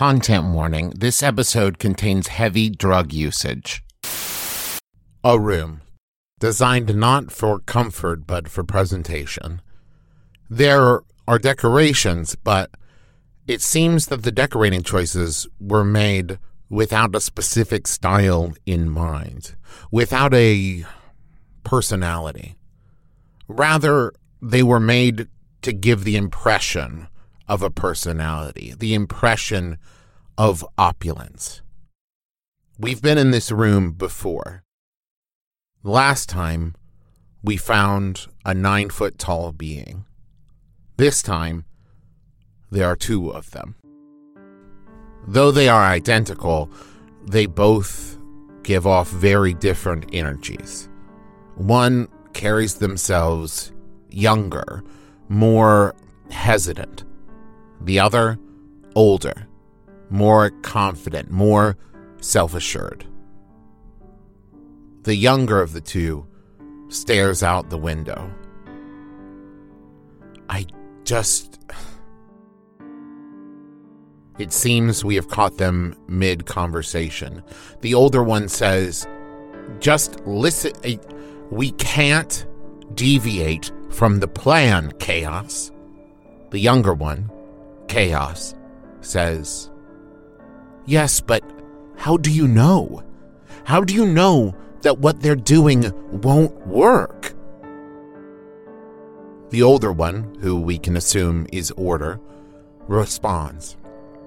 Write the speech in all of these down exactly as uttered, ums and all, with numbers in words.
Content warning, this episode contains heavy drug usage. A room, designed not for comfort but for presentation. There are decorations, but it seems that the decorating choices were made without a specific style in mind, without a personality. Rather, they were made to give the impression of a personality, the impression of opulence. We've been in this room before. Last time, we found a nine-foot-tall being. This time, there are two of them. Though they are identical, they both give off very different energies. One carries themselves younger, more hesitant. The other, older, more confident, more self-assured. The younger of the two stares out the window. I just... It seems we have caught them mid-conversation. The older one says, just listen, we can't deviate from the plan, Chaos. The younger one, Chaos, says, yes, but how do you know? How do you know that what they're doing won't work? The older one, who we can assume is Order, responds,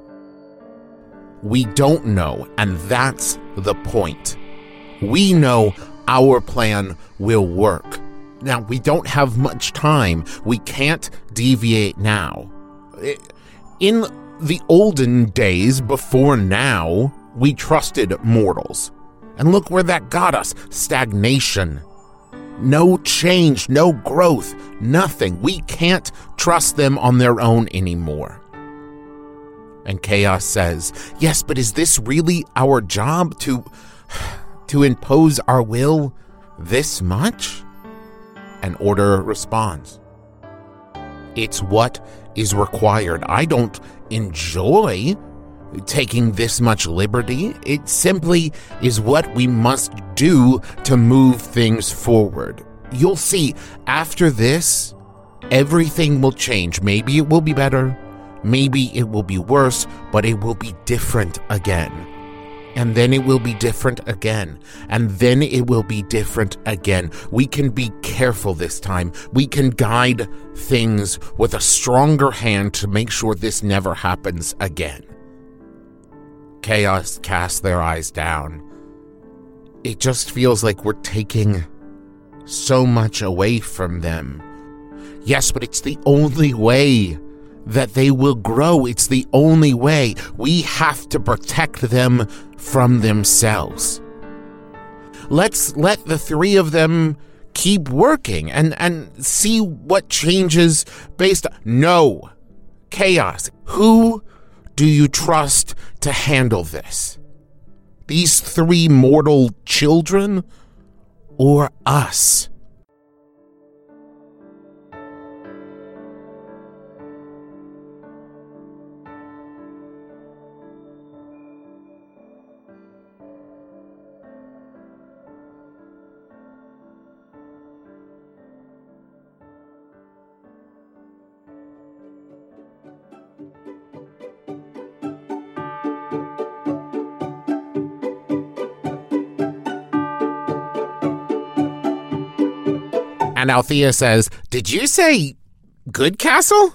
we don't know, and that's the point. We know our plan will work. Now, we don't have much time. We can't deviate now. In the olden days, before now, we trusted mortals. And look where that got us. Stagnation. No change, no growth, nothing. We can't trust them on their own anymore. And Chaos says, yes, but is this really our job to, to impose our will this much? And Order responds, it's what is required. I don't enjoy taking this much liberty. It simply is what we must do to move things forward. You'll see, after this, everything will change. Maybe it will be better. Maybe it will be worse, but it will be different again. And then it will be different again. And then it will be different again. We can be careful this time. We can guide things with a stronger hand to make sure this never happens again. Chaos casts their eyes down. It just feels like we're taking so much away from them. Yes, but it's the only way that they will grow. It's the only way. We have to protect them from themselves. Let's let the three of them keep working and, and see what changes based on... No. Chaos. Who do you trust to handle this? These three mortal children or us? And Althea says, did you say Good Castle?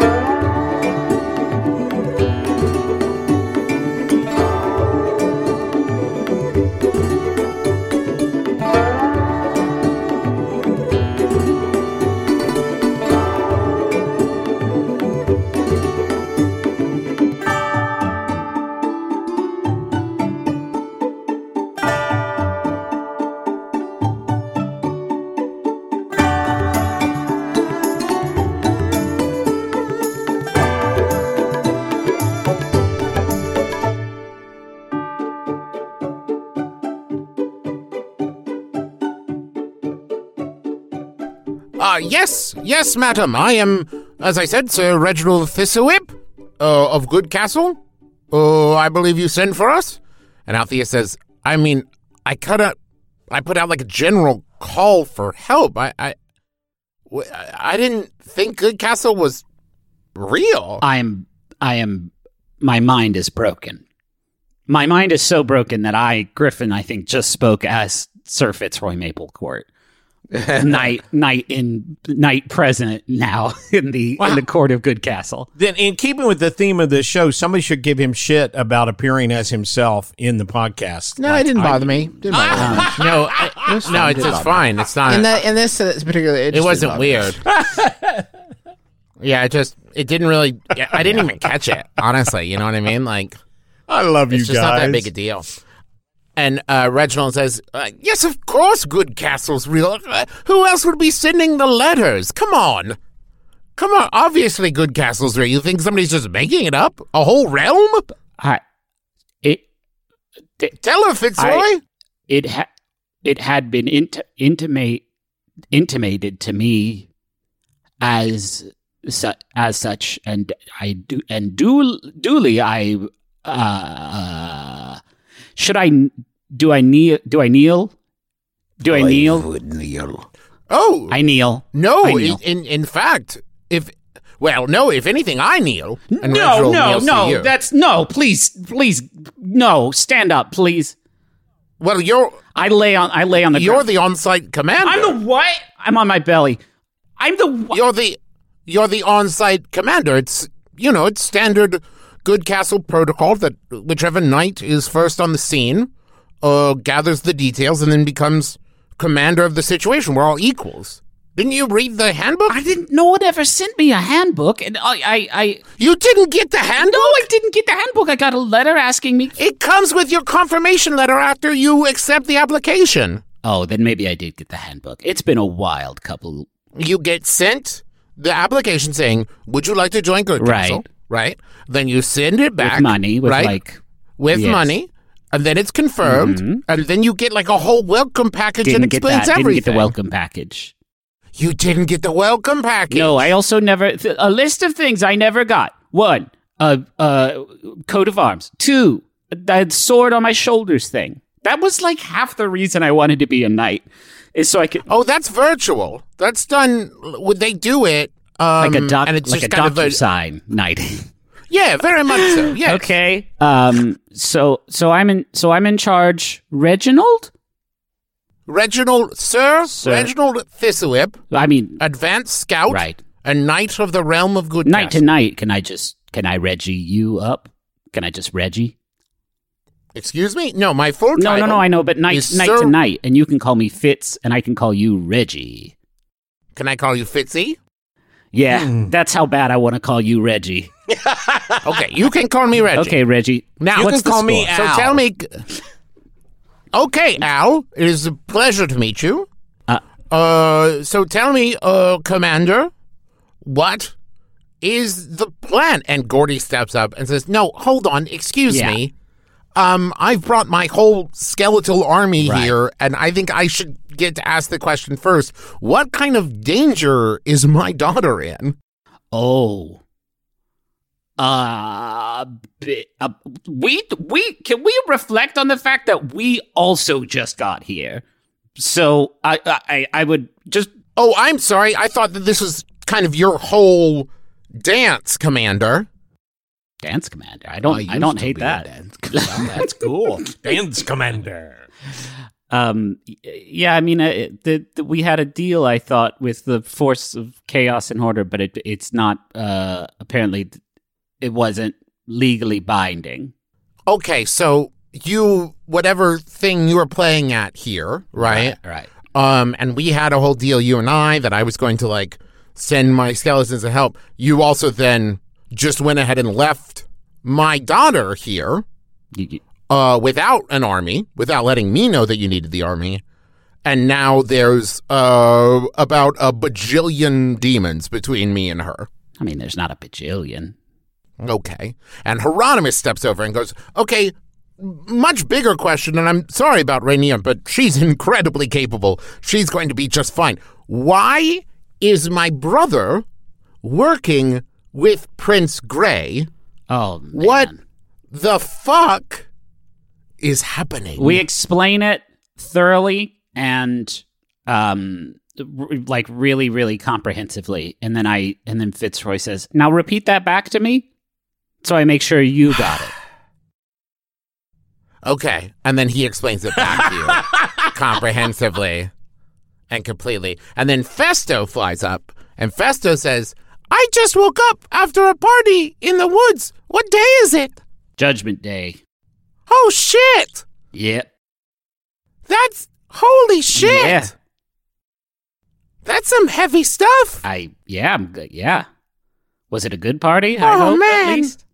Uh, yes, yes, madam. I am, as I said, Sir Reginald Thistlewhip, uh, of Good Castle. Oh, I believe you sent for us? And Althea says, I mean, I cut out, I put out like a general call for help. I, I, I didn't think Goodcastle was real. I am, I am, my mind is broken. My mind is so broken that I, Griffin, I think, just spoke as Sir Fitzroy Maplecourt. Knight, knight in knight present now in the wow. in the court of Goodcastle. Then, in keeping with the theme of this show, somebody should give him shit about appearing as himself in the podcast. No, like, it didn't bother I, me. Didn't bother me. No, I, no, it's just fine. It's not in, the, in this uh, particular. It, it wasn't weird. Yeah, it just it didn't really. I didn't even catch it. Honestly, you know what I mean? Like, I love you it's guys. It's just not that big a deal. And uh, Reginald says, uh, yes, of course Goodcastle's real. Uh, who else would be sending the letters? Come on. Come on. Obviously Goodcastle's real. You think somebody's just making it up? A whole realm? I, it, it, Tell her, Fitzroy. I, it, ha- it had been int- intimate, intimated to me as su- as such, and I do, and du- duly I... Uh, Should I, do I kneel, do I kneel? Do I, I kneel? I would kneel. Oh. I kneel. No, I kneel. In, in in fact, if, well, no, if anything, I kneel. And no, Reginald no, kneels no, to you. that's, no, please, please, no, stand up, please. Well, you're. I lay on, I lay on the You're ground. the on-site commander. I'm the what? I'm on my belly. I'm the what? You're the, you're the on-site commander. It's, you know, it's standard Goodcastle protocol that whichever knight is first on the scene uh, gathers the details and then becomes commander of the situation. We're all equals. Didn't you read the handbook? I didn't. No one ever sent me a handbook, and I, I, I. You didn't get the handbook? No, I didn't get the handbook. I got a letter asking me. It comes with your confirmation letter after you accept the application. Oh, then maybe I did get the handbook. It's been a wild couple. You get sent the application saying, "Would you like to join Goodcastle?" Right. Right. Then you send it back. With money, with right? like... With yes. money. And then it's confirmed. Mm-hmm. And then you get like a whole welcome package didn't that explains get that. everything. Didn't get the welcome package. You didn't get the welcome package? No, I also never... Th- a list of things I never got. One, a, a coat of arms. Two, a sword on my shoulders thing. That was like half the reason I wanted to be a knight. Is so I could... Oh, that's virtual. That's done... Would they do it... Um, like a, doc- and it's like just a kind doctor of a, sign knight. Yeah, very much so. Yes. Okay. Um. So so I'm in so I'm in charge. Reginald. Reginald, sir. Sir. Reginald Thistlewhip. I mean, advanced scout. Right. A knight of the realm of Goodcastle. Night to night. Can I just can I Reggie you up? Can I just Reggie? Excuse me? No, my full no, title. No, no, I know, but night night Sir... to night, and you can call me Fitz, and I can call you Reggie. Can I call you Fitzy? Yeah, mm. That's how bad I want to call you Reggie. Okay, you can call me Reggie. Okay, Reggie. Now, you what's can call the me score? Al. So tell me. Okay, Al, it is a pleasure to meet you. Uh, uh so tell me, uh, Commander, what is the plan? And Gordy steps up and says, "No, hold on, excuse yeah. me. Um, I've brought my whole skeletal army right. here, and I think I should get to ask the question first. What kind of danger is my daughter in?" Oh. Uh, uh, we, we, can we reflect on the fact that we also just got here? So I, I, I would just. Oh, I'm sorry. I thought that this was kind of your whole dance, Commander. Dance Commander. I don't. I, I don't hate that. That's cool. Dance Commander. Um. Yeah. I mean, uh, the, the we had a deal. I thought with the force of chaos and order, but it it's not. Uh. Apparently, it wasn't legally binding. Okay, so you whatever thing you were playing at here, right? Right. Right. Um. And we had a whole deal, you and I, that I was going to like send my skeletons to help. You also then just went ahead and left my daughter here uh, without an army, without letting me know that you needed the army. And now there's uh, about a bajillion demons between me and her. I mean, there's not a bajillion. Okay. And Hieronymus steps over and goes, okay, much bigger question, and I'm sorry about Rainier, but she's incredibly capable. She's going to be just fine. Why is my brother working with Prince Grey? Oh, man. What the fuck is happening? We explain it thoroughly and um r- like really really comprehensively, and then I and then Fitzroy says, "Now repeat that back to me so I make sure you got it." Okay. And then he explains it back to you comprehensively and completely. And then Festo flies up, and Festo says, I just woke up after a party in the woods. What day is it? Judgment Day. Oh, shit. Yep. That's, holy shit. Yeah. That's some heavy stuff. I yeah, I'm good. Yeah. Was it a good party? I Oh, hope, man. At least.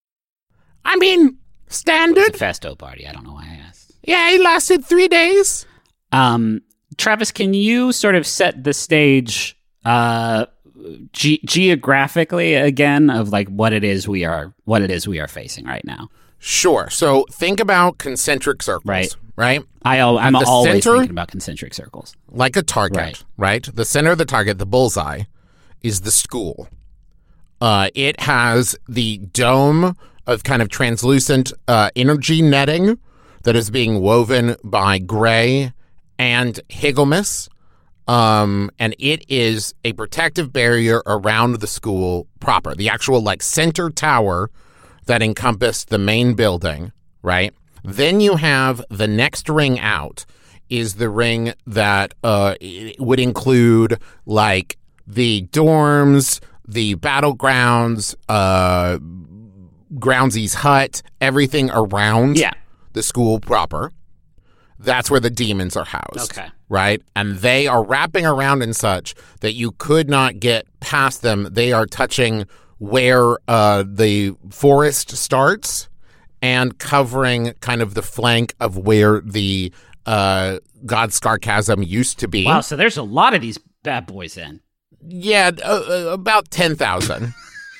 I mean, standard. It's a Festo party. I don't know why I asked. Yeah, it lasted three days. Um, Travis, can you sort of set the stage uh, ge- geographically again of like what it is we are what it is we are facing right now? Sure. So think about concentric circles, Right. right? I al- I'm the always center- thinking about concentric circles. Like a target, Right. right? The center of the target, the bullseye, is the school. Uh, it has the dome of kind of translucent uh, energy netting that is being woven by Gray and Higglemus. Um, and it is a protective barrier around the school proper, the actual like center tower that encompassed the main building, right? Then you have the next ring out is the ring that uh, would include like the dorms, the battlegrounds, uh, Groundsy's hut, everything around Yeah. the school proper. That's where the demons are housed. Okay. Right? And they are wrapping around in such that you could not get past them. They are touching where uh, the forest starts and covering kind of the flank of where the uh, Godscar Chasm used to be. Wow, so there's a lot of these bad boys in. Yeah, uh, uh, about ten thousand.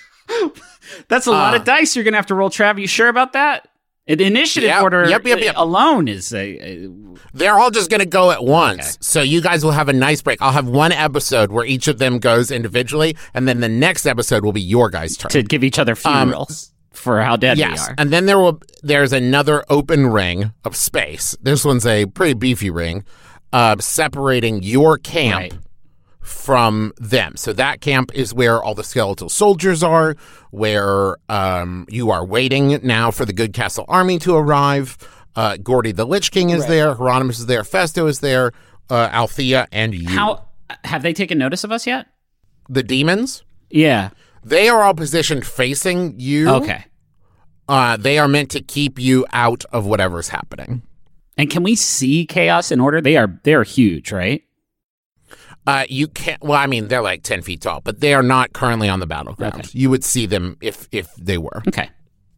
That's a lot Uh, of dice you're going to have to roll, Trav. You sure about that? The initiative Yep, order yep, yep, yep. alone is a, a They're all just going to go at once. Okay. So you guys will have a nice break. I'll have one episode where each of them goes individually, and then the next episode will be your guys' turn. to give each other funerals for how dead Yes, we are. and then there will there's another open ring of space. This one's a pretty beefy ring, uh, separating your camp Right. from them. So that camp is where all the skeletal soldiers are, where um, you are waiting now for the Good Castle army to arrive. Uh, Gordy the Lich King is Right. there. Hieronymus is there. Festo is there. Uh, Althea and you. How have they taken notice of us yet? The demons, Yeah. they are all positioned facing you. Okay. Uh, they are meant to keep you out of whatever's happening. And can we see Chaos and Order? They are they are huge, right? Uh, you can't. Well, I mean, they're like ten feet tall, but they are not currently on the battleground. Okay. You would see them if if they were. Okay.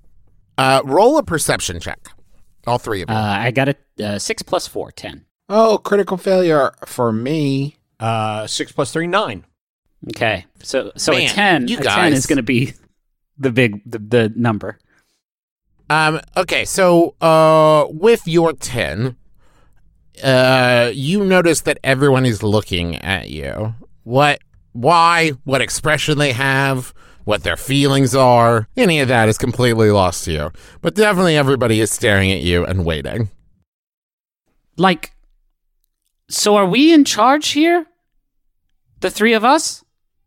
Uh, roll a perception check. All three of Uh, you. I got a uh, six plus four, ten. Oh, critical failure for me. Uh, six plus three, nine. Okay. So so a Man, ten, you a ten guys. is going to be the big the, the number. Um. Okay. So, uh, with your ten, uh, you notice that everyone is looking at you. What? Why? What expression they have? What their feelings are? Any of that is completely lost to you. But definitely, everybody is staring at you and waiting. Like, so are we in charge here? The three of us?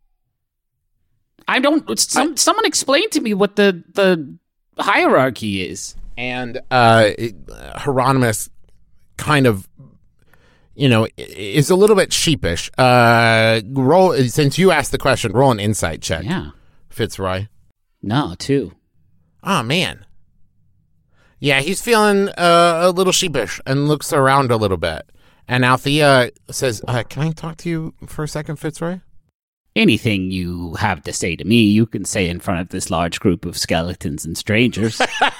I don't. Some, someone explain to me what the the hierarchy is. And uh, it- Hieronymus kind of, you know, i- is a little bit sheepish. Uh, roll since you asked the question. Roll an insight check, Yeah. Fitzroy. No, two. Oh man, yeah, he's feeling uh, a little sheepish and looks around a little bit. And Althea says, uh, "Can I talk to you for a second, Fitzroy?" Anything you have to say to me, you can say in front of this large group of skeletons and strangers.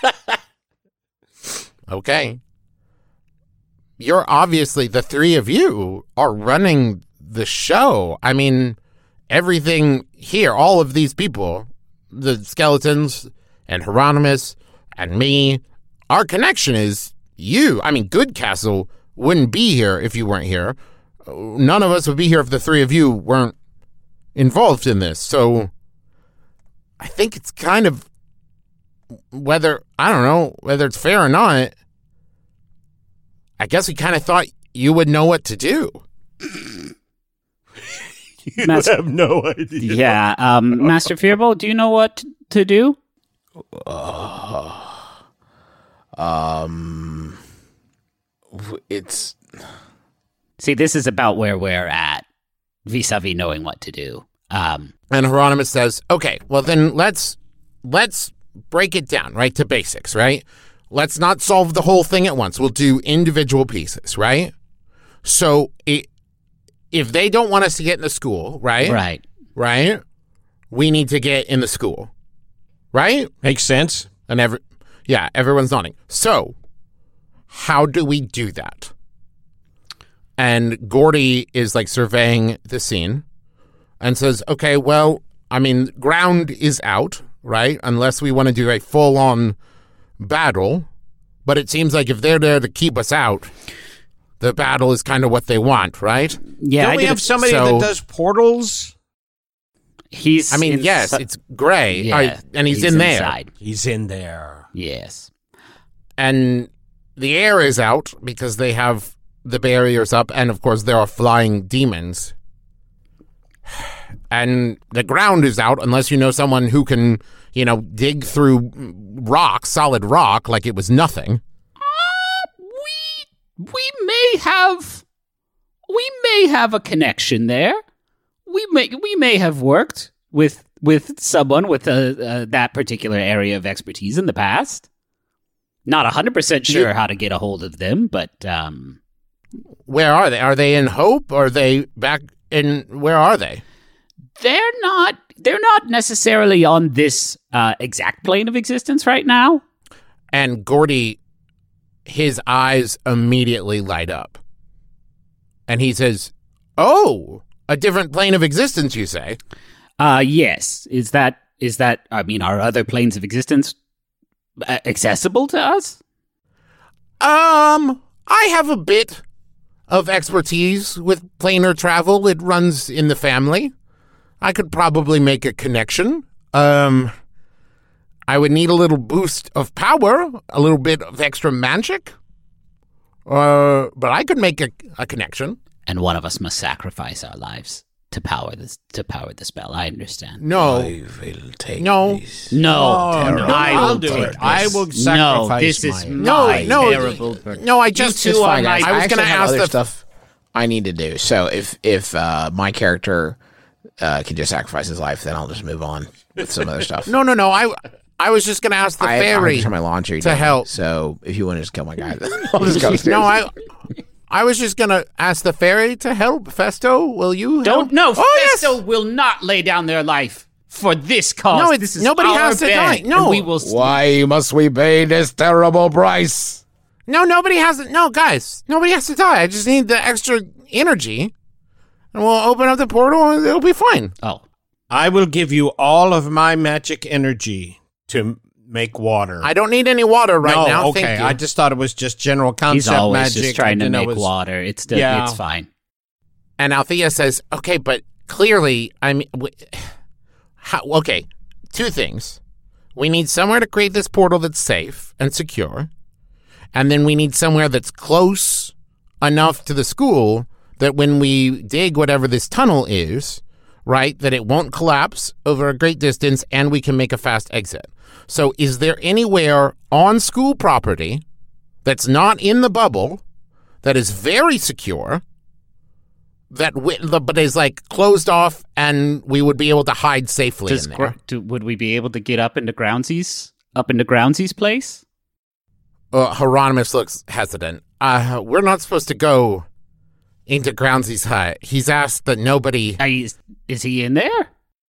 Okay. You're obviously, the three of you are running the show. I mean, everything here, all of these people, the skeletons and Hieronymus and me, our connection is you. I mean, Good Castle wouldn't be here if you weren't here. None of us would be here if the three of you weren't involved in this. So I think it's kind of whether, I don't know, whether it's fair or not, I guess we kind of thought you would know what to do. You Master- have no idea. Yeah, um, Master Fearbolt, do you know what t- to do? Uh, um, it's See, this is about where we're at, vis-a-vis knowing what to do. Um, And Hieronymus says, okay, well then let's let's break it down, right, to basics, right? Let's not solve the whole thing at once. We'll do individual pieces, right? So it, if they don't want us to get into school, right? right. Right? We need to get in the school, right? Makes sense. And every, yeah, everyone's nodding. So how do we do that? And Gordy is like surveying the scene and says, okay, well, I mean, ground is out, right? Unless we want to do a full-on battle. But it seems like if they're there to keep us out, the battle is kind of what they want, right? Yeah, Don't I we did have a- somebody so- that does portals? He's. I mean, in yes, su- it's gray, yeah, I- and he's, in there. inside. He's in there. Yes. And the air is out because they have the barriers up, and of course there are flying demons. And the ground is out unless you know someone who can, you know, dig through rock, solid rock, like it was nothing. We we may have we may have a connection there. We may we may have worked with with someone with a, uh, that particular area of expertise in the past. Not one hundred percent sure You- how to get a hold of them, but um, Where are they? Are they in Hope? Or are they back in, where are they? they're not they're not necessarily on this uh, exact plane of existence right now. And Gordy, his eyes immediately light up. And he says, oh, a different plane of existence, you say? Uh yes, is that is that I mean, are other planes of existence uh, accessible to us? Um, I have a bit of expertise with planar travel. It runs in the family. I could probably make a connection. Um, I would need a little boost of power, a little bit of extra magic. Uh, but I could make a, a connection. And one of us must sacrifice our lives to power this to power the spell. I understand. No, will take No. this. No, Oh, no, I I'll will do take it. I this. will No, sacrifice this is my- No, my no, terrible. per- no. I You just two It's are fine, my. guys. I was actually gonna have ask other the- stuff I need to do. So if if uh, my character uh, can just sacrifice his life, then I'll just move on with some other stuff. no, no, no. I, I was just gonna ask the I, I have fairy. to turn my laundry to down, help. So if you want to just kill my guy, then I'll just go upstairs. No, I, I was just gonna ask the fairy to help. Festo, will you help? Don't no. Oh, yes. Festo will not lay down their life for this cause. No, it's- this is nobody our has to bed, die. No. and we will. Why must we pay this terrible price? No, nobody has to. No, guys, nobody has to die. I just need the extra energy, and we'll open up the portal, and it'll be fine. Oh, I will give you all of my magic energy to make water. I don't need any water right no, now. okay. Thank you. I just thought it was just general concept he's always magic. just trying I to didn't know make it was- water. It's the, Yeah. it's fine. And Althea says, "Okay, but clearly, I mean, w- how, okay, two things. We need somewhere to create this portal that's safe and secure, and then we need somewhere that's close enough to the school that when we dig whatever this tunnel is, right, that it won't collapse over a great distance, and we can make a fast exit. So, is there anywhere on school property that's not in the bubble that is very secure?" That wi- the- but is like closed off, and we would be able to hide safely Does in there. Gr- do, would we be able to get up into Groundsy's up into Groundsy's place? Uh, Hieronymus looks hesitant. Uh, we're not supposed to go into Groundsy's hut. He's asked that nobody. Are you, is he in there?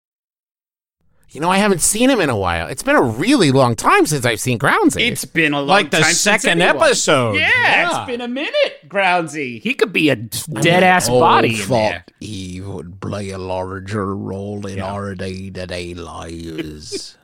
You know, I haven't seen him in a while. It's been a really long time since I've seen Groundsy. It's been a long Like the time since second anyone- episode. Yeah, Yeah. it's been a minute, Groundsy. He could be a dead ass body in there. he would play a larger role in Yeah. our day-to-day lives.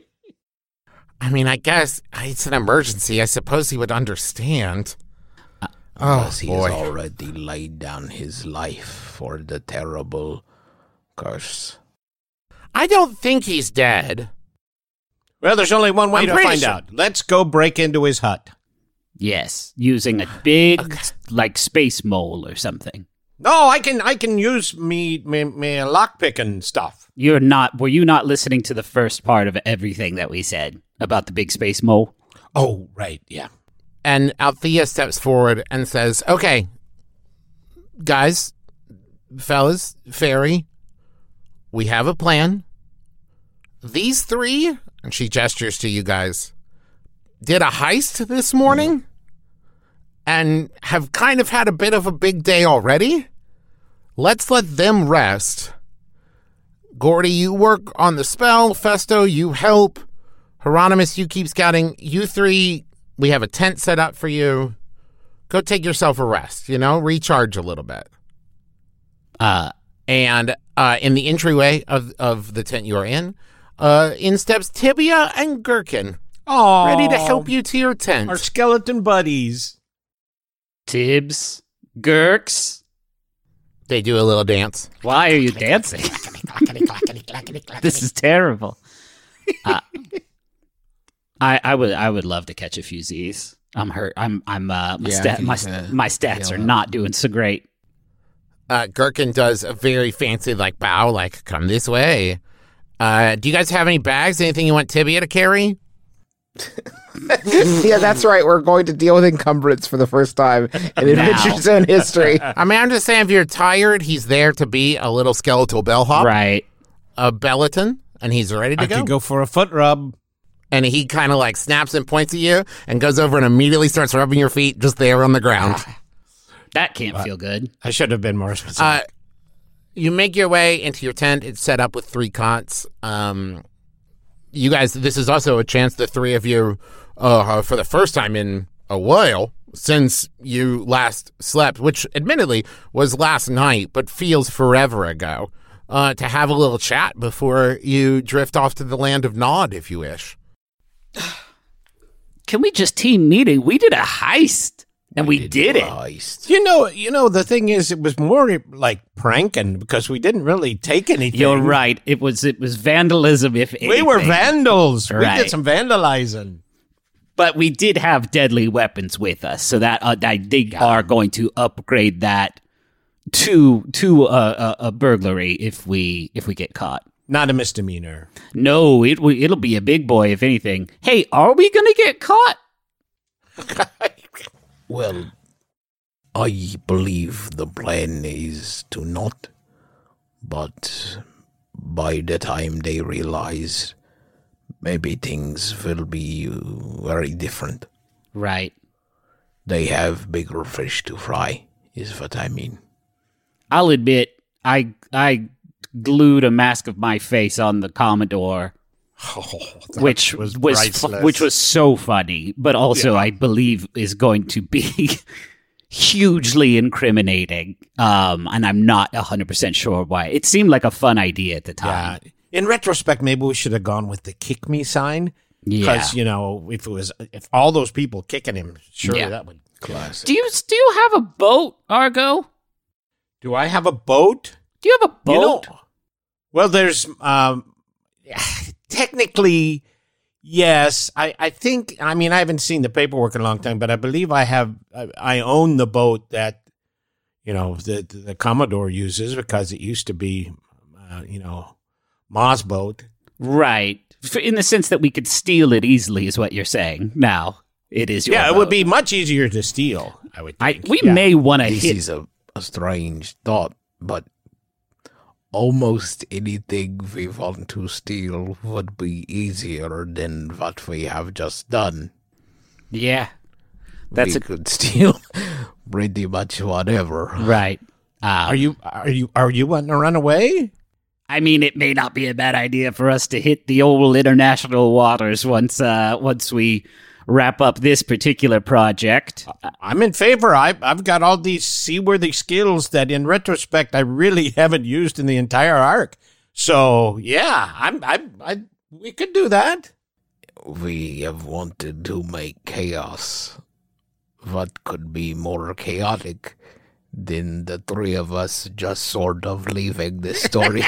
I mean, I guess it's an emergency. I suppose he would understand. oh, Because he boy. has already laid down his life for the terrible curse. I don't think he's dead. Well, there's only one way I'm to pretty find sure- out. Let's go break into his hut. Yes, using a big, like, space mole or something. No, I can I can use me me, me lockpicking stuff. You're not, were you not listening to the first part of everything that we said about the big space mole? Oh, right, yeah. And Althea steps forward and says, okay, guys, fellas, fairy, we have a plan. These three, and she gestures to you guys, did a heist this morning and have kind of had a bit of a big day already. Let's let them rest. Gordy, you work on the spell. Festo, you help. Hieronymus, you keep scouting. You three, we have a tent set up for you. Go take yourself a rest, you know, recharge a little bit. Uh, And uh, in the entryway of, of the tent you're in, uh, in steps Tibia and Gherkin, Oh, ready to help you to your tent. Our skeleton buddies. Tibbs, Gurks, They do a little dance. why are you dancing? This is terrible. Uh, I I would I would love to catch a few Z's. I'm hurt. I'm I'm uh my, Yeah, I stat, can my, use a- my stats heal are up. not doing so great. Uh, Gherkin does a very fancy like bow, like come this way. Uh, do you guys have any bags? Anything you want Tibia to carry? Yeah, that's right. We're going to deal with encumbrance for the first time in Adventure Zone history. I mean, I'm just saying, if you're tired, he's there to be a little skeletal bellhop, Right. a Bellaton, and he's ready to I go. could go for a foot rub. And he kind of like snaps and points at you and goes over and immediately starts rubbing your feet just there on the ground. That can't feel good. I should have been more specific. Uh, you make your way into your tent. It's set up with three cots. Um, you guys, this is also a chance the three of you, uh, for the first time in a while since you last slept, which admittedly was last night, but feels forever ago, uh, to have a little chat before you drift off to the land of Nod, if you wish. Can we just team meeting? We did a heist and we, did it. Heist. you know, you know, the thing is, it was more like pranking because we didn't really take anything. You're right. It was it was vandalism. If We were anything. vandals. We Right. did some vandalizing. But we did have deadly weapons with us, so that uh, I they are going to upgrade that to to a, a, a burglary if we if we get caught. Not a misdemeanor. No, it will it'll be a big boy if anything. Hey, are we gonna get caught? Well, I believe the plan is to not, but by the time they realize, maybe things will be very different. Right. They have bigger fish to fry, is what I mean. I'll admit, I I glued a mask of my face on the Commodore, Oh, that which was, was priceless. which was so funny, but also I believe is going to be hugely incriminating. Um, and I'm not one hundred percent sure why. It seemed like a fun idea at the Yeah. time. In retrospect, maybe we should have gone with the kick me sign. Yeah. Because, you know, if it was, if all those people kicking him, surely Yeah. that would. Classic. Do you still have a boat, Argo? Do I have a boat? Do you have a boat? You know, well, there's, um, technically, yes. I, I think, I mean, I haven't seen the paperwork in a long time, but I believe I have, I, I own the boat that, you know, the, the Commodore uses because it used to be, uh, you know, Ma's boat. Right. F- In the sense that we could steal it easily is what you're saying. Now, it is your Yeah, it would boat. be much easier to steal, I would I, think. we Yeah. may want to This hit. is a, a strange thought, but almost anything we want to steal would be easier than what we have just done. Yeah. That's we a, could steal pretty much whatever. right. Um, Are you, are you, are you wanting to run away? I mean, it may not be a bad idea for us to hit the old international waters once uh, once we wrap up this particular project. I'm in favor. I, I've got all these seaworthy skills that, in retrospect, I really haven't used in the entire arc. So, yeah, I'm, I, I, we could do that. We have wanted to make chaos. What could be more chaotic then the three of us just sort of leaving this story.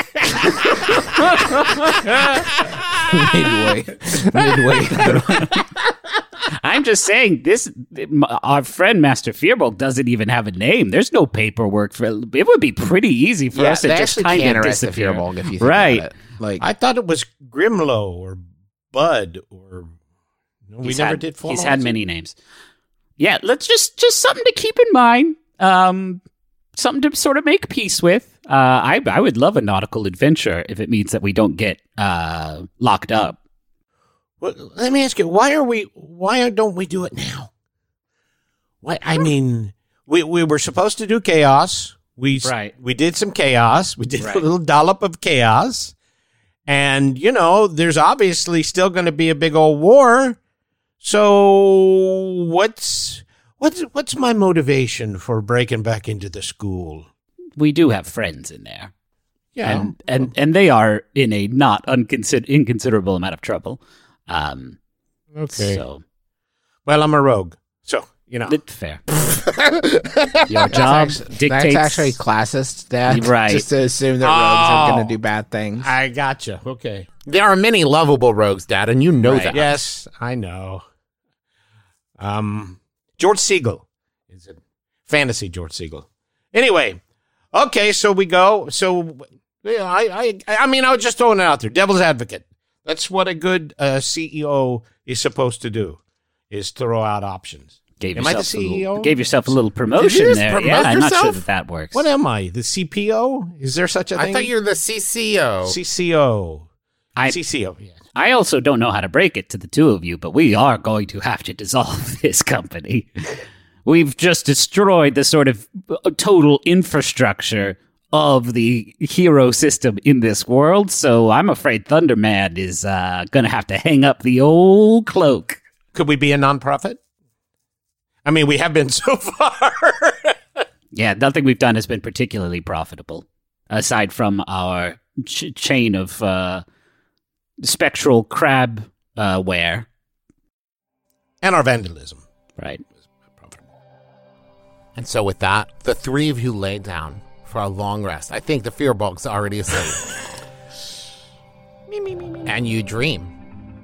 midway, midway through. I'm just saying this. Our friend Master Firbolg doesn't even have a name. There's no paperwork for it. It would be pretty easy for Yeah, us to they just actually kind can of arrest the disappear. Firbolg if you think Right. about it. Like, I thought it was Grimlow or Bud or no, we He's never had, did. He's had many names. Yeah, let's just just something to keep in mind. Um, something to sort of make peace with. Uh, I I would love a nautical adventure if it means that we don't get uh locked up. Well, let me ask you, why are we? Why don't we do it now? Why? I mean, we we were supposed to do chaos. We Right. we did some chaos. We did Right. a little dollop of chaos, and you know, there's obviously still going to be a big old war. So what's what's what's my motivation for breaking back into the school? We do have friends in there. Yeah, and and and they are in a not unconsider- inconsiderable amount of trouble. Um, okay. So, Well, I'm a rogue, so you know. it- fair. Your job that's, actually, dictates. that's actually classist, Dad. Right. Just to assume that rogues are Oh. going to do bad things. I gotcha. Okay. There are many lovable rogues, Dad, and you know Right. that. Yes, I know. Um, George Siegel is a fantasy George Siegel. Anyway, okay, so we go. So yeah, I, I, I mean, I was just throwing it out there. Devil's advocate. That's what a good uh, C E O is supposed to do: is throw out options. Gave Am I the yourself a C E O? little, gave yourself a little promotion just there. promote Yeah, I'm not sure yourself? that that works. What am I? The C P O? Is there such a I thing? thought you're the C C O. C C O. I- C C O. Yes. I also don't know how to break it to the two of you, but we are going to have to dissolve this company. We've just destroyed the sort of total infrastructure of the hero system in this world, so I'm afraid Thunderman is uh, going to have to hang up the old cloak. Could we be a nonprofit? I mean, we have been so far. Yeah, nothing we've done has been particularly profitable, aside from our ch- chain of uh, spectral crab uh, ware. And our vandalism. Right. And so with that, the three of you lay down for a long rest. I think the Firbolg's already asleep. And you dream.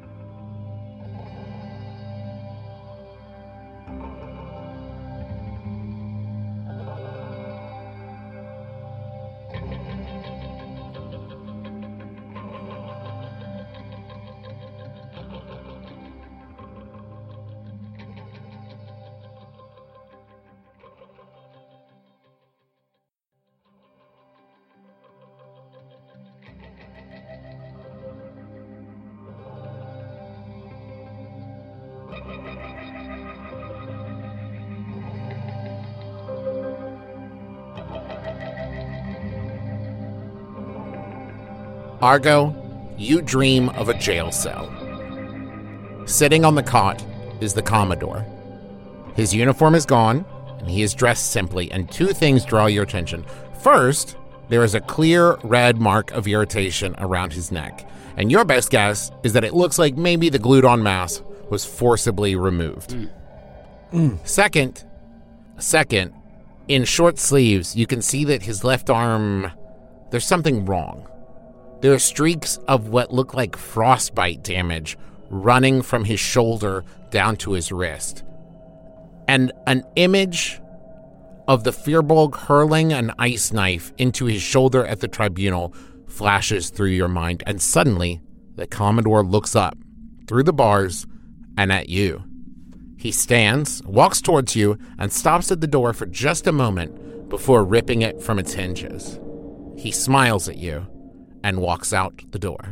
Argo, you dream of a jail cell. Sitting on the cot is the Commodore. His uniform is gone, and he is dressed simply, and two things draw your attention. First, there is a clear red mark of irritation around his neck, and your best guess is that it looks like maybe the glued-on mask was forcibly removed. Mm. Mm. Second, second, in short sleeves, you can see that his left arm, there's something wrong. There are streaks of what look like frostbite damage running from his shoulder down to his wrist. And an image of the Firbolg hurling an ice knife into his shoulder at the tribunal flashes through your mind, and suddenly the Commodore looks up through the bars and at you. He stands, walks towards you, and stops at the door for just a moment before ripping it from its hinges. He smiles at you and walks out the door.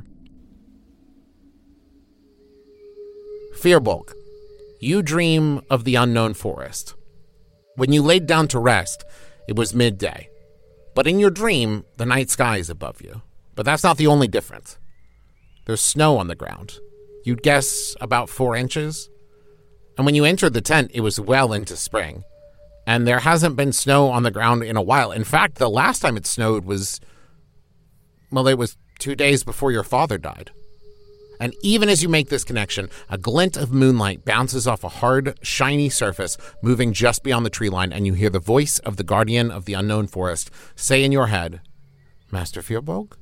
Firbolg, you dream of the unknown forest. When you laid down to rest, it was midday. But in your dream, the night sky is above you. But that's not the only difference. There's snow on the ground. You'd guess about four inches. And when you entered the tent, it was well into spring. And there hasn't been snow on the ground in a while. In fact, the last time it snowed was, well, it was two days before your father died. And even as you make this connection, a glint of moonlight bounces off a hard, shiny surface moving just beyond the tree line, and you hear the voice of the guardian of the unknown forest say in your head, Master Firbolg?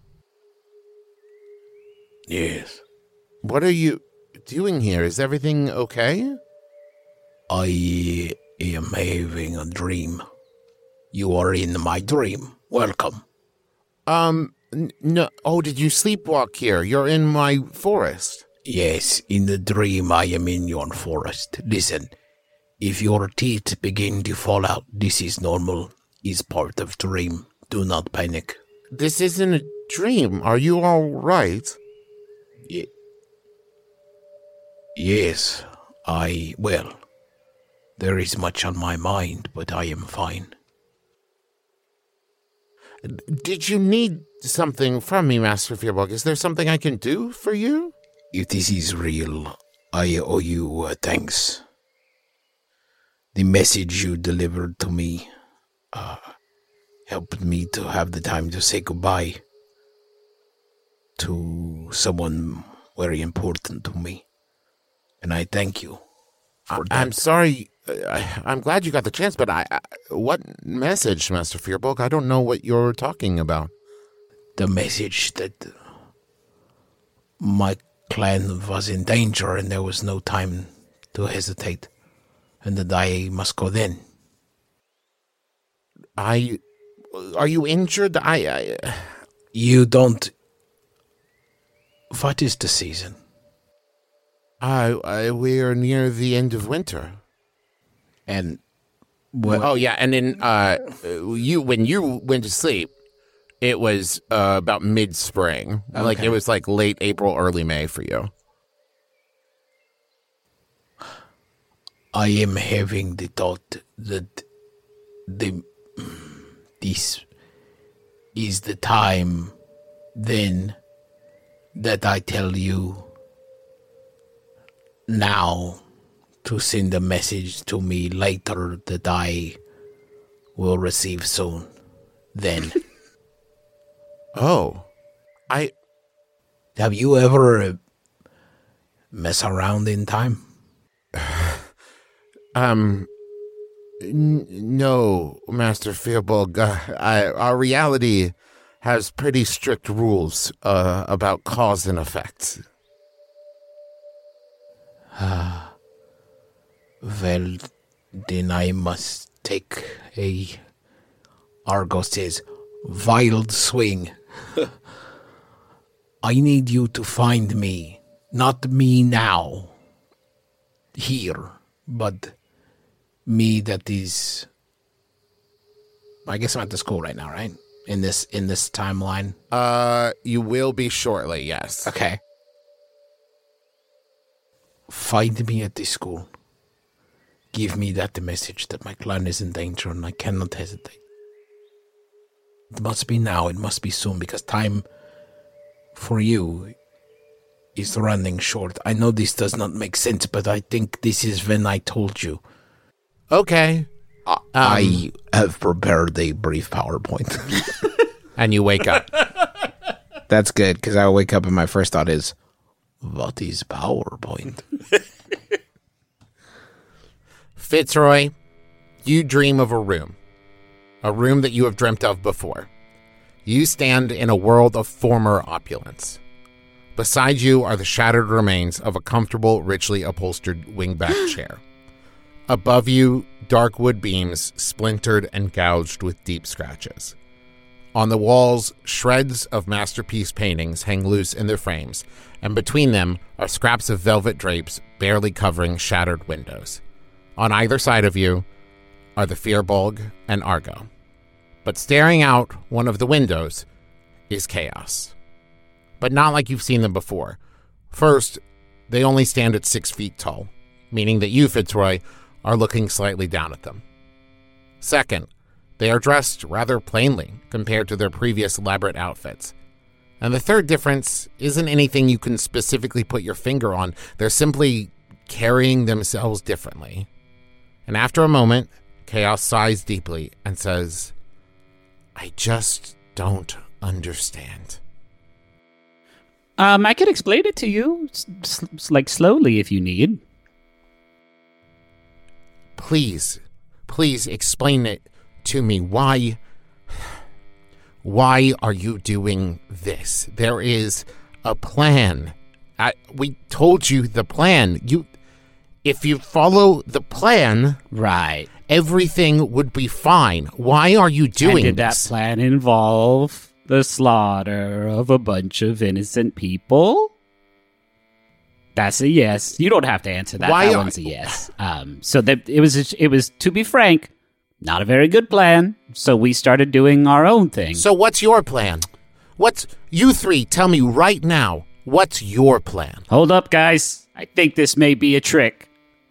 Yes. What are you doing here? Is everything okay? I am having a dream. You are in my dream. Welcome. Um, n- no. Oh, did you sleepwalk here? You're in my forest. Yes, in the dream I am in your forest. Listen, if your teeth begin to fall out, this is normal. Is part of dream. Do not panic. This isn't a dream. Are you all right? Ye- yes, I... Well, there is much on my mind, but I am fine. Did you need something from me, Master Firbolg? Is there something I can do for you? If this is real, I owe you uh, thanks. The message you delivered to me uh, helped me to have the time to say goodbye to someone very important to me. And I thank you for I- that. I'm sorry. I- I'm glad you got the chance, but I, I... What message, Master Firbolg? I don't know what you're talking about. The message that my clan was in danger and there was no time to hesitate, and that I must go then. I... Are you injured? I... I You don't... What is the season? I, I... We're near the end of winter. And what? Oh, yeah, and then uh, you when you went to sleep, it was uh, about mid-spring. Like, Okay. it was like late April, early May for you. I am having the thought that the this is the time then that I tell you now to send a message to me later that I will receive soon. Then. Oh. I... Have you ever uh, mess around in time? Um... N- no, Master Firbolg. Uh, I, our reality has pretty strict rules uh, about cause and effect. Ah. Well, then I must take a, Argo says, wild swing. I need you to find me. Not me now. Here. But me that is... I guess I'm at the school right now, right? In this in this timeline. Uh, you will be shortly, yes. Okay. Find me at the school. Give me that message that my clan is in danger and I cannot hesitate. It must be now, it must be soon, because time for you is running short. I know this does not make sense, but I think this is when I told you. Okay. Um, I have prepared a brief PowerPoint. And you wake up. That's good, because I wake up and my first thought is, what is PowerPoint? Fitzroy, you dream of a room. A room that you have dreamt of before. You stand in a world of former opulence. Beside you are the shattered remains of a comfortable, richly upholstered wingback chair. Above you, dark wood beams, splintered and gouged with deep scratches. On the walls, shreds of masterpiece paintings hang loose in their frames, and between them are scraps of velvet drapes barely covering shattered windows. On either side of you are the Firbolg and Argo. But staring out one of the windows is Chaos. But not like you've seen them before. First, they only stand at six feet tall, meaning that you, Fitzroy, are looking slightly down at them. Second, they are dressed rather plainly compared to their previous elaborate outfits. And the third difference isn't anything you can specifically put your finger on. They're simply carrying themselves differently. And after a moment, Chaos sighs deeply and says, I just don't understand. Um, I could explain it to you, s- s- like slowly if you need. Please, please explain it to me. Why, why are you doing this? There is a plan. I, we told you the plan. You, if you follow the plan, Right. everything would be fine. Why are you doing and did this? that plan involve the slaughter of a bunch of innocent people? That's a yes. You don't have to answer that. Why that are- one's a yes. Um, so that it was, it was to be frank, not a very good plan. So we started doing our own thing. So what's your plan? What's you three? Tell me right now. What's your plan? Hold up, guys. I think this may be a trick.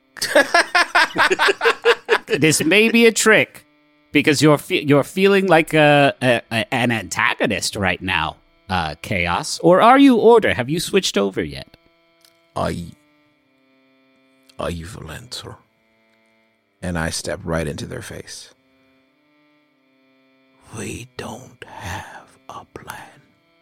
This may be a trick because you're fe- you're feeling like a, a, a an antagonist right now, uh, Chaos. Or are you Order? Have you switched over yet? I. I will enter. And I step right into their face. We don't have a plan.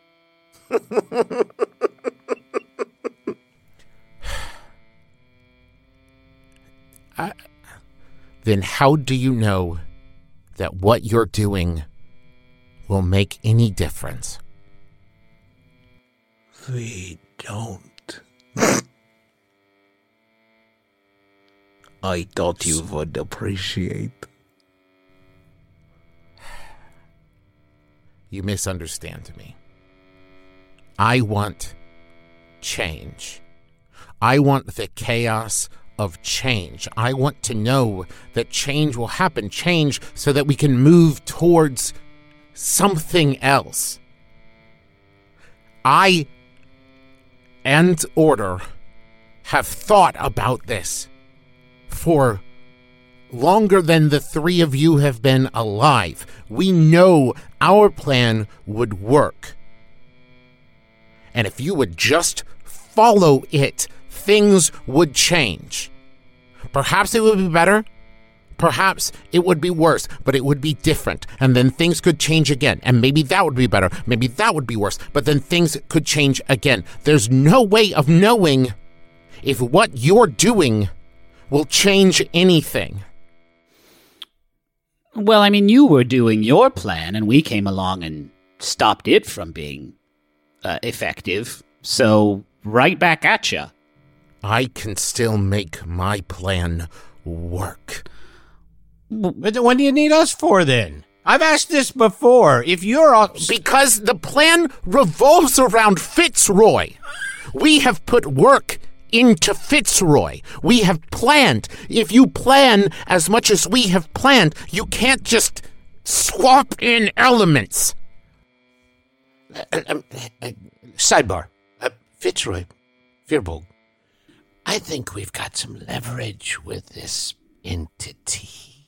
I, then how do you know that what you're doing will make any difference? We don't. I thought you would appreciate. You misunderstand me. I want change. I want the chaos of change. I want to know that change will happen. Change so that we can move towards something else. I and Order have thought about this for longer than the three of you have been alive. We know our plan would work. And if you would just follow it, things would change. Perhaps it would be better. Perhaps it would be worse, but it would be different. And then things could change again. And maybe that would be better. Maybe that would be worse. But then things could change again. There's no way of knowing if what you're doing will change anything. Well, I mean, you were doing your plan, and we came along and stopped it from being uh, effective. So, right back at you. I can still make my plan work. But what do you need us for then? I've asked this before. If you're all... Because the plan revolves around Fitzroy. We have put work into Fitzroy. We have planned. If you plan as much as we have planned, you can't just swap in elements. Uh, um, uh, sidebar. Uh, Fitzroy, Firbolg, I think we've got some leverage with this entity.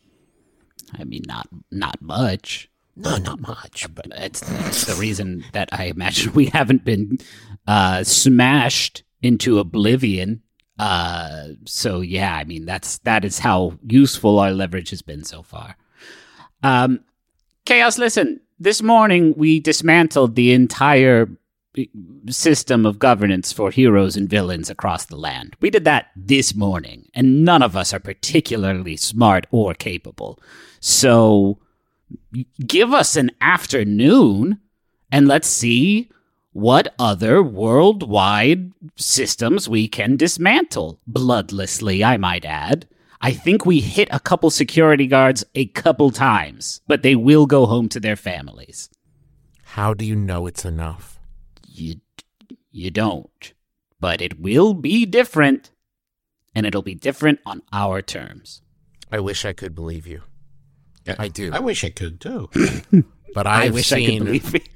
I mean, not not much. No, not much, but It's, it's the reason that I imagine we haven't been uh, smashed into oblivion. Uh, so yeah, I mean that's that is how useful our leverage has been so far. Um, Chaos, listen. This morning we dismantled the entire system of governance for heroes and villains across the land. We did that this morning, and none of us are particularly smart or capable. So give us an afternoon and let's see what other worldwide systems we can dismantle. Bloodlessly, I might add. I think we hit a couple security guards a couple times, but they will go home to their families. How do you know it's enough? You, you don't. But it will be different, and it'll be different on our terms. I wish I could believe you. I do. I wish I could too. But I I've wish seen, I could believe it.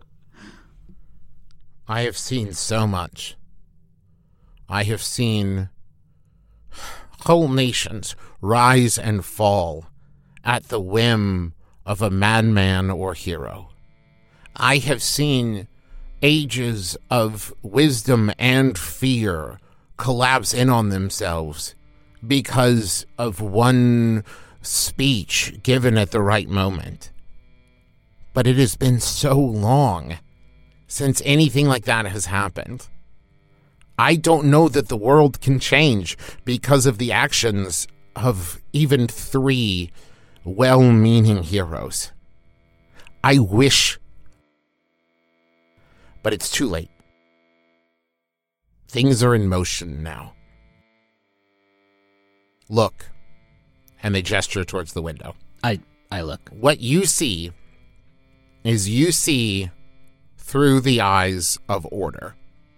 I have seen so much. I have seen whole nations rise and fall at the whim of a madman or hero. I have seen ages of wisdom and fear collapse in on themselves because of one speech given at the right moment. But it has been so long since anything like that has happened. I don't know that the world can change because of the actions of even three well-meaning heroes. I wish, but it's too late. Things are in motion now. Look, and they gesture towards the window. I, I look. What you see is you see through the eyes of order.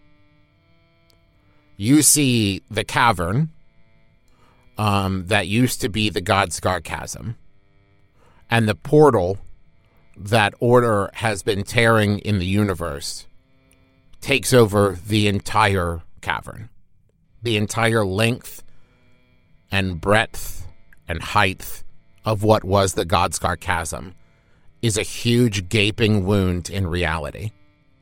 You see the cavern um, that used to be the Godscar Chasm, and the portal that order has been tearing in the universe takes over the entire cavern. The entire length and breadth and height of what was the Godscar Chasm is a huge gaping wound in reality.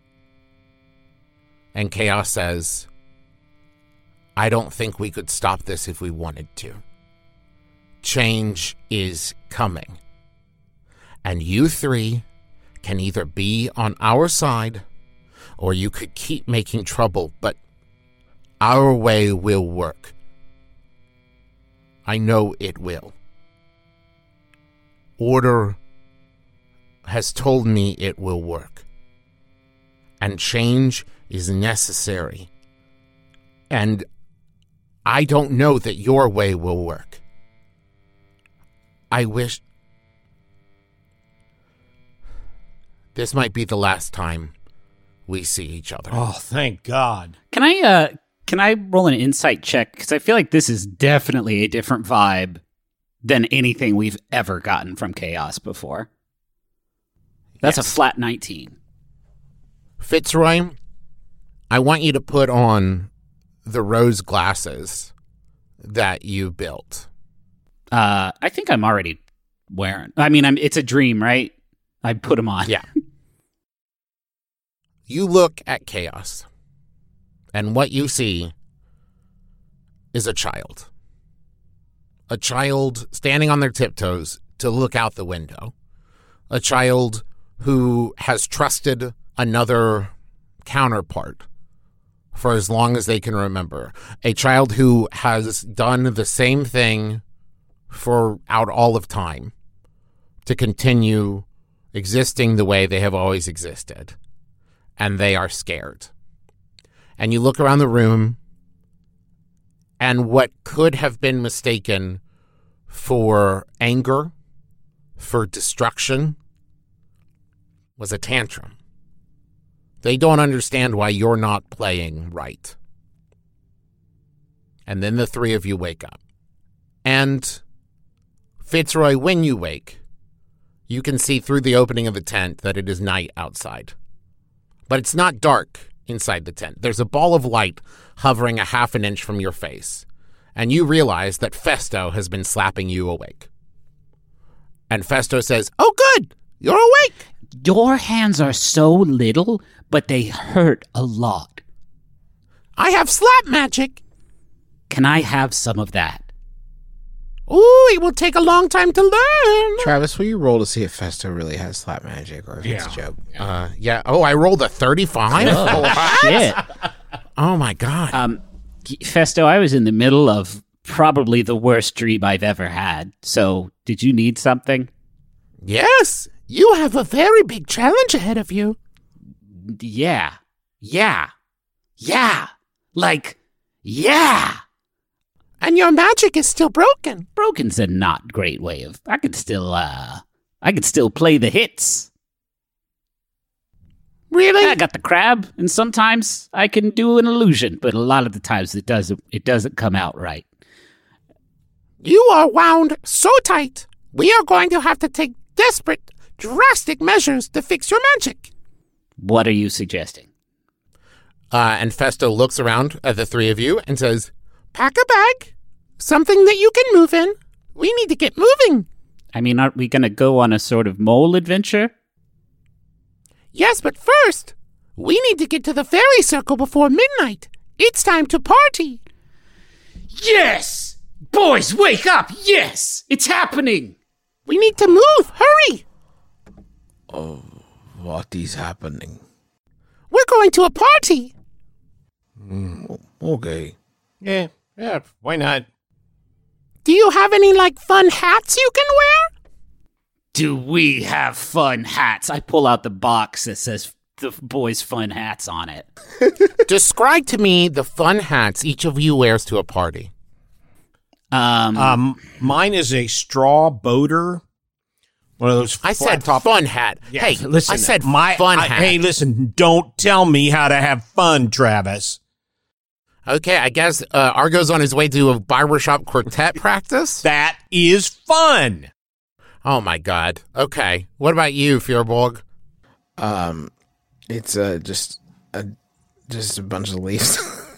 And Chaos says, I don't think we could stop this if we wanted to. Change is coming. And you three can either be on our side or you could keep making trouble, but our way will work. I know it will. Order has told me it will work. And change is necessary. And I don't know that your way will work. I wish... This might be the last time we see each other. Oh, thank God. Can I, uh, can I roll an insight check? Because I feel like this is definitely a different vibe than anything we've ever gotten from Chaos before. That's yes. A flat nineteen. Fitzroy, I want you to put on the rose glasses that you built. Uh, I think I'm already wearing. I mean, I'm, it's a dream, right? I put them on. Yeah. You look at Chaos, and what you see is a child. A child standing on their tiptoes to look out the window. A child who has trusted another counterpart for as long as they can remember. A child who has done the same thing for out all of time to continue existing the way they have always existed. And they are scared. And you look around the room, and what could have been mistaken for anger, for destruction, was a tantrum. They don't understand why you're not playing right. And then the three of you wake up. And Fitzroy, when you wake, you can see through the opening of the tent that it is night outside. But it's not dark inside the tent. There's a ball of light hovering a half an inch from your face. And you realize that Festo has been slapping you awake. And Festo says, "Oh, good! You're awake!" Your hands are so little, but they hurt a lot. I have slap magic. Can I have some of that? Ooh, it will take a long time to learn. Travis, will you roll to see if Festo really has slap magic or if yeah. it's a joke? Uh, yeah. Oh, I rolled a thirty-five? Oh, shit. Oh, my God. Um, Festo, I was in the middle of probably the worst dream I've ever had. So, did you need something? Yes. You have a very big challenge ahead of you. Yeah. Yeah. Yeah. Like, yeah. And your magic is still broken. Broken's a not great way of... I could still, uh... I could still play the hits. Really? I got the crab, and sometimes I can do an illusion, but a lot of the times it doesn't, it doesn't come out right. You are wound so tight. We are going to have to take desperate, drastic measures to fix your magic. What are you suggesting? Uh, and Festo looks around at the three of you and says... Pack a bag. Something that you can move in. We need to get moving. I mean, aren't we going to go on a sort of mole adventure? Yes, but first, we need to get to the fairy circle before midnight. It's time to party. Yes! Boys, wake up! Yes! It's happening! We need to move. Hurry! Oh, what is happening? We're going to a party. Mm, okay. Yeah, yeah, why not? Do you have any, like, fun hats you can wear? Do we have fun hats? I pull out the box that says the boys' fun hats on it. Describe to me the fun hats each of you wears to a party. Um, Um, mine is a straw boater. One of those. I said flat top. fun hat. Yeah, Hey, listen. I said my fun I- hat. Hey, listen. Don't tell me how to have fun, Travis. Okay, I guess uh, Argo's on his way to a barbershop quartet practice. That is fun. Oh my God. Okay, what about you, Fearborg? Um, it's uh, just a just a bunch of leaves.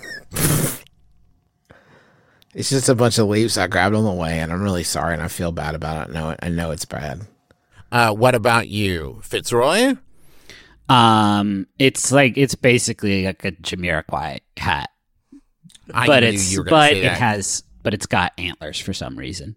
It's just a bunch of leaves I grabbed on the way, and I'm really sorry, and I feel bad about it. I know, I know it's bad. Uh, what about you, Fitzroy? um, it's like it's basically like a Jamiroquai hat, I but knew it's you were gonna but say it that. has but it's got antlers for some reason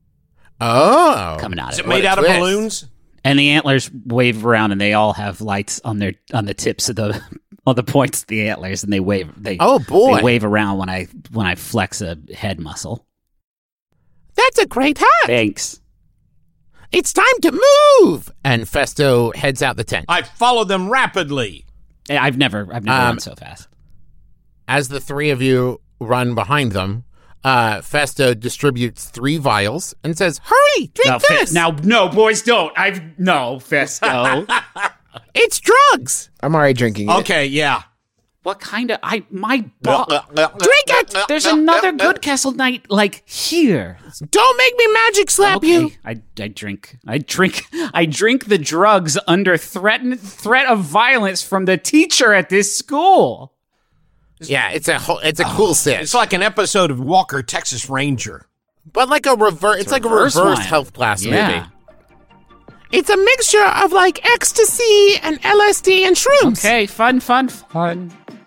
Oh, coming out Is of it it. made a out of twist. balloons? And the antlers wave around, and they all have lights on their on the tips of the on the points of the antlers, and they wave. They Oh boy, they wave around when I when I flex a head muscle. that's a great hat. Thanks. It's time to move. And Festo heads out the tent. I follow them rapidly. I've never I've never Um, run so fast. As the three of you run behind them, uh, Festo distributes three vials and says, "Hurry, drink No, Fe- this. now, no, boys, don't. I've no Festo. It's drugs. I'm already drinking it. Okay, yeah. What kind of I my bo- Drink it. There's another good Castle Night like here. Don't make me magic slap Okay, you. I, I drink. I drink. I drink the drugs under threat threat of violence from the teacher at this school. Yeah, it's a whole, it's a cool sit, It's like an episode of Walker, Texas Ranger. but like a reverse. It's, like a reverse reverse one. health class Yeah. movie. It's a mixture of like ecstasy and L S D and shrooms. Okay, fun, fun, fun.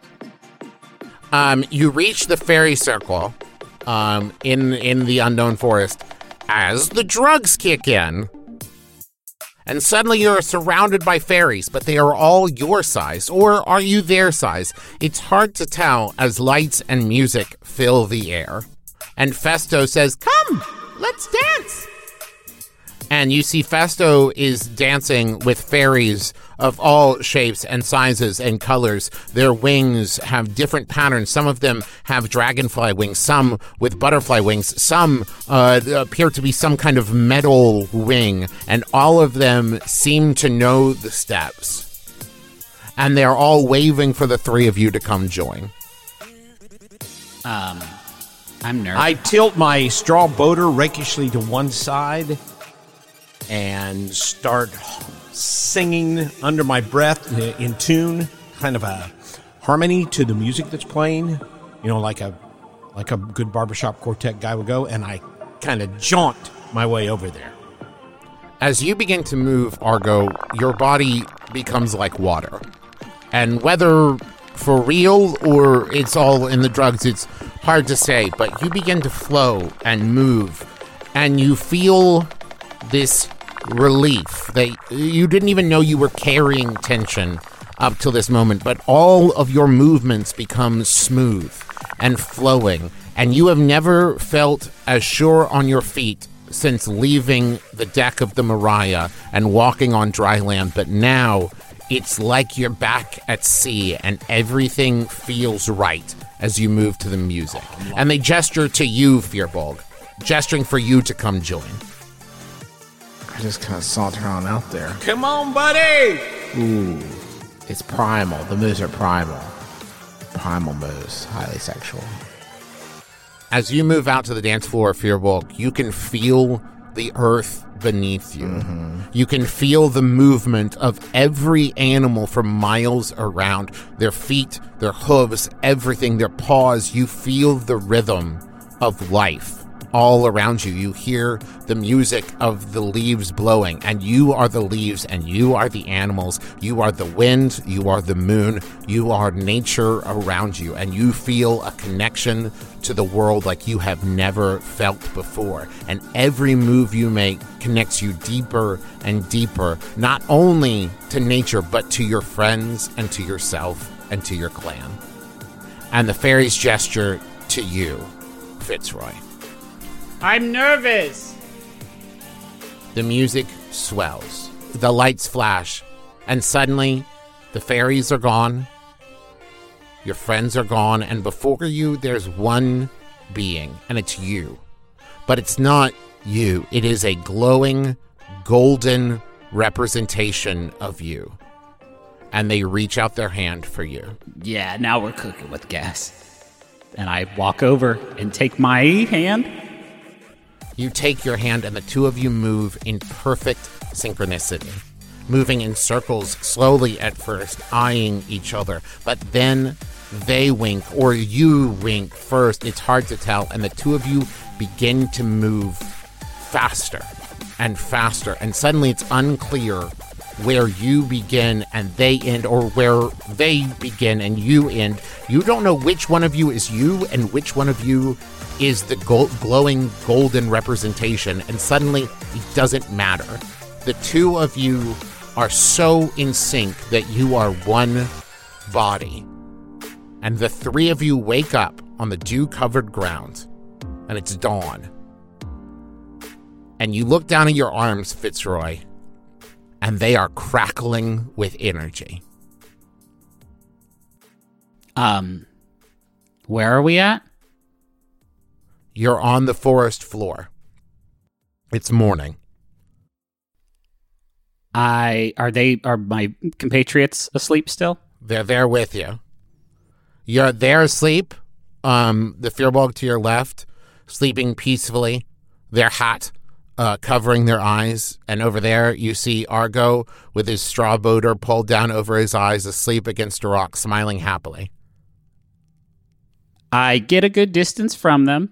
Um, you reach the fairy circle, um, in in the unknown forest, as the drugs kick in, and suddenly you're surrounded by fairies, but they are all your size, or are you their size? It's hard to tell as lights and music fill the air. And Festo says, "Come, let's dance." And you see Festo is dancing with fairies of all shapes and sizes and colors. Their wings have different patterns. Some of them have dragonfly wings, some with butterfly wings, some uh, appear to be some kind of metal wing, and all of them seem to know the steps. And they're all waving for the three of you to come join. Um, I'm nervous. I tilt my straw boater rakishly to one side and start singing under my breath in tune, kind of a harmony to the music that's playing, you know, like a like a good barbershop quartet guy would go, and I kind of jaunt my way over there. As you begin to move, Argo, your body becomes like water. And whether for real or it's all in the drugs, it's hard to say, but you begin to flow and move, and you feel this relief that you didn't even know you were carrying tension up till this moment, but all of your movements become smooth and flowing, and you have never felt as sure on your feet since leaving the deck of the Mariah and walking on dry land. But now it's like you're back at sea and everything feels right as you move to the music. And they gesture to you, Fearbolg, gesturing for you to come join. I just kind of saunter on out there. Come on, buddy! Ooh, it's primal. The moves are primal. Primal moves, highly sexual. As you move out to the dance floor, Fearbolg, you can feel the earth beneath you. Mm-hmm. You can feel the movement of every animal for miles around. Their feet, their hooves, everything, their paws. You feel the rhythm of life all around you. You hear the music of the leaves blowing, and you are the leaves, and you are the animals. You are the wind, you are the moon, you are nature around you, and you feel a connection to the world like you have never felt before. And every move you make connects you deeper and deeper, not only to nature, but to your friends and to yourself and to your clan. And the fairies gesture to you, Fitzroy. I'm nervous. The music swells. The lights flash. And suddenly, the fairies are gone. Your friends are gone. And before you, there's one being. And it's you. But it's not you. It is a glowing, golden representation of you. And they reach out their hand for you. Yeah, now we're cooking with gas. And I walk over and take my hand. You take your hand, and the two of you move in perfect synchronicity, moving in circles slowly at first, eyeing each other. But then they wink, or you wink first. It's hard to tell. And the two of you begin to move faster and faster. And suddenly it's unclear where you begin and they end, or where they begin and you end. You don't know which one of you is you and which one of you is the gold, glowing golden representation. And suddenly it doesn't matter. The two of you are so in sync that you are one body. And the three of you wake up on the dew-covered ground, and it's dawn. And you look down at your arms, Fitzroy, and they are crackling with energy. Um, where are we at? You're on the forest floor. It's morning. I are they are my compatriots asleep still? They're there with you. You're there asleep. Um, the Firbolg to your left, sleeping peacefully. They're hot. Uh, covering their eyes, and over there you see Argo with his straw boater pulled down over his eyes, asleep against a rock, smiling happily. I get a good distance from them,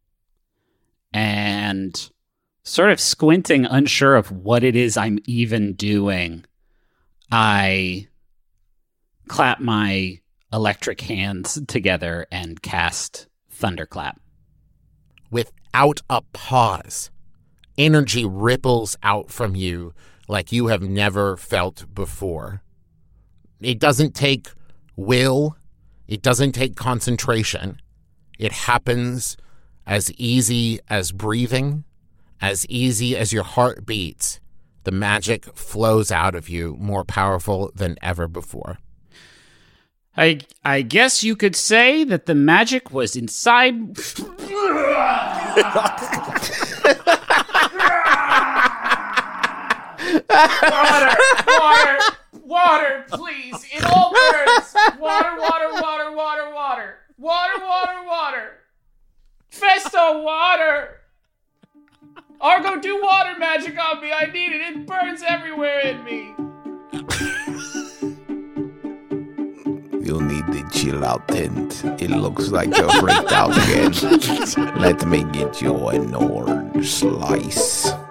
and sort of squinting, unsure of what it is I'm even doing, I clap my electric hands together and cast Thunderclap. Without a pause, energy ripples out from you like you have never felt before. It doesn't take will. It doesn't take concentration. It happens as easy as breathing, as easy as your heart beats. The magic flows out of you more powerful than ever before. I I guess you could say that the magic was inside... Water! Water! Water, please! It all burns! Water, water, water, water, water! Water, water, water! Festo, water! Argo, do water magic on me! I need it! It burns everywhere in me! You need the chill out tent. It looks like you're freaked out again. Let me get you an orange slice.